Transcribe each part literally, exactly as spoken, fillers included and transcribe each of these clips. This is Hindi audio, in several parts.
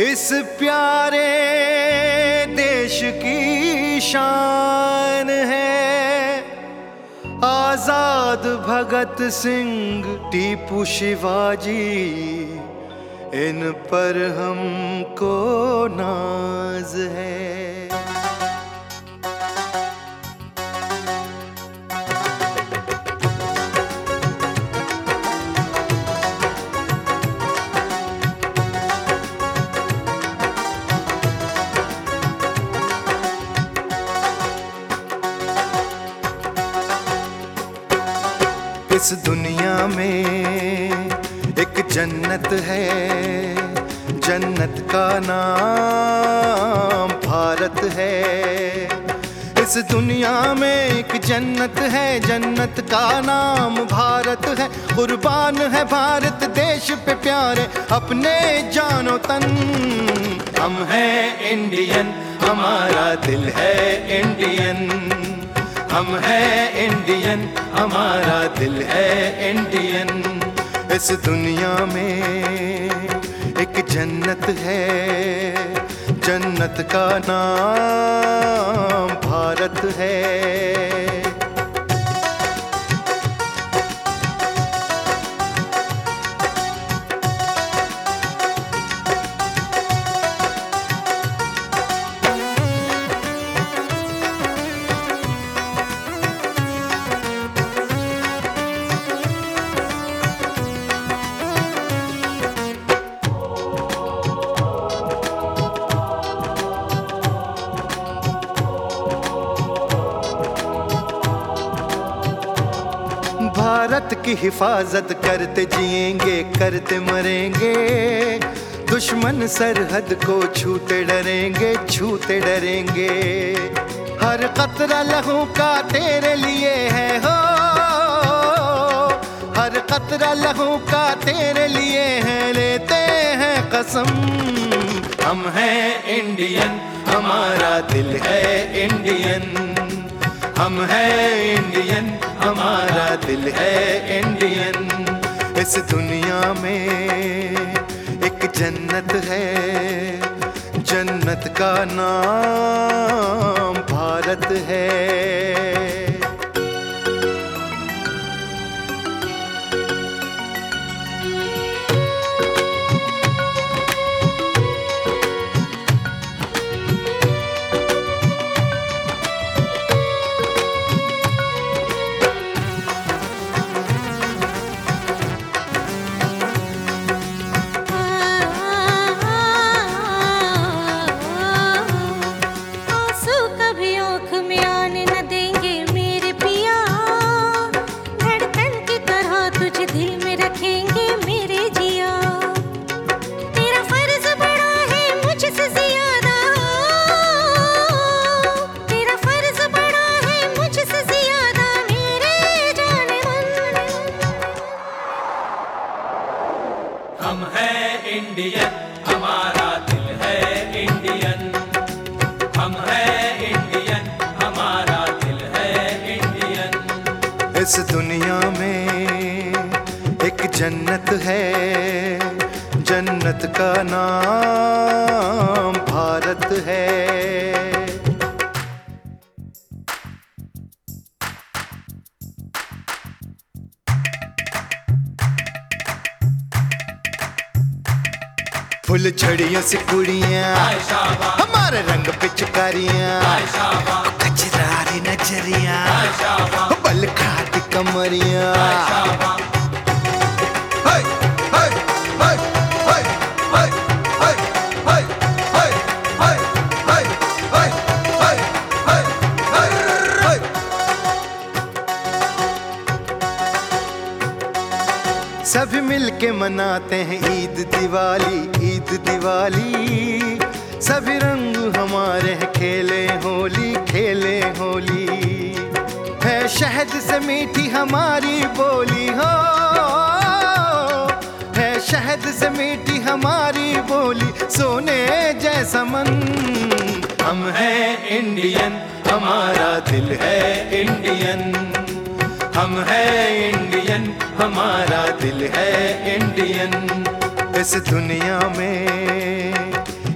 इस प्यारे देश की शान है। आजाद भगत सिंह, टीपू शिवाजी, इन पर हमको नाज है। इस दुनिया में एक जन्नत है, जन्नत का नाम भारत है। इस दुनिया में एक जन्नत है, जन्नत का नाम भारत है। कुर्बान है भारत देश पे प्यारे अपने जानो तन। हम हैं इंडियन, हमारा दिल है इंडियन। हम हैं इंडियन, हमारा दिल है इंडियन। इस दुनिया में एक जन्नत है, जन्नत का नाम भारत है। भारत की हिफाजत करते जिएंगे, करते मरेंगे। दुश्मन सरहद को छूते डरेंगे, छूते डरेंगे। हर कतरा लहू का तेरे लिए है हो, हर कतरा लहू का तेरे लिए है, लेते हैं कसम। हम हैं इंडियन, हमारा दिल है इंडियन। हम हैं इंडियन, हमारा दिल है इंडियन। इस दुनिया में एक जन्नत है, जन्नत का नाम भारत है। हम हैं इंडियन, हमारा दिल है इंडियन। हम हैं इंडियन, हमारा दिल है इंडियन। इस दुनिया में एक जन्नत है, जन्नत का नाम भारत है। फुल झड़ियों से कुड़ियाँ, हमारे रंग पिचकारियाँ, कचरारी नजरियाँ, बल खाती कमरियाँ। सभी मिलके मनाते हैं ईद दिवाली, ईद दिवाली। सभी रंग हमारे हैं, खेले होली, खेले होली। है शहद से मीठी हमारी बोली हो, है शहद से मीठी हमारी बोली, सोने जैसा मन। हम हैं इंडियन, हमारा दिल है इंडियन। हम हैं इंडियन, हमारा दिल है इंडियन। इस दुनिया में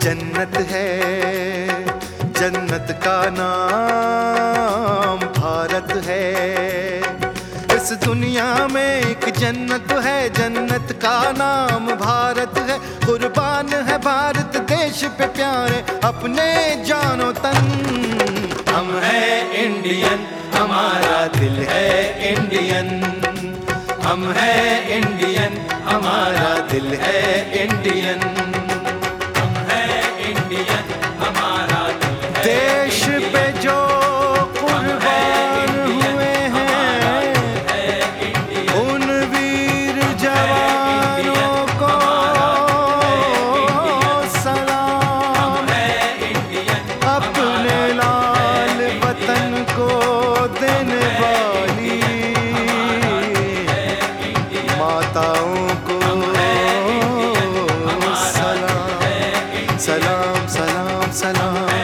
जन्नत है, जन्नत का नाम भारत है। इस दुनिया में एक जन्नत है, जन्नत का नाम भारत है। कुर्बान है भारत देश पे प्यारे अपने जानो तन। हम हैं इंडियन, हमारा दिल है इंडियन। हम हैं इंडियन, हमारा दिल है इंडियन। हम हैं इंडियन, हमारा दिल है देश पे जो कुर्बान हुए हैं उन वीर जवानों को सलाम। अपने लाल वतन को देने वाली माताओं को सलाम, सलाम, सलाम, सलाम।